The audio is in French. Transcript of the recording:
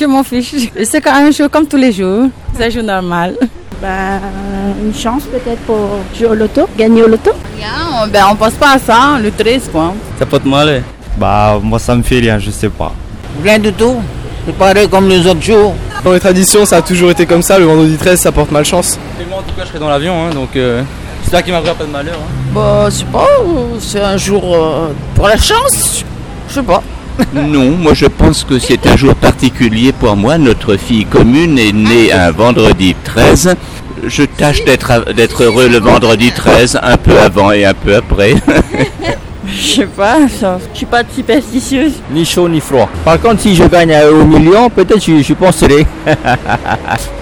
Je m'en fiche. C'est quand même un jour comme tous les jours. C'est un jour normal. Une chance peut-être pour jouer au loto, gagner au loto. Rien, on pense pas à ça, le 13 quoi. Ça peut te mal. Moi ça me fait rien, je sais pas. Rien du tout. C'est pareil comme les autres jours. Dans les traditions, ça a toujours été comme ça. Le vendredi 13, ça porte malchance. Et moi en tout cas, je serai dans l'avion, donc j'espère qu'il m'arrivera pas de malheur. Je sais pas, c'est un jour pour la chance. Je sais pas. Non, moi je pense que c'est un jour particulier pour moi. Notre fille commune est née un vendredi 13. Je tâche d'être heureux le vendredi 13, un peu avant et un peu après. Je sais pas, je suis pas superstitieuse. Ni chaud ni froid. Par contre, si je gagne au million, peut-être je penserai.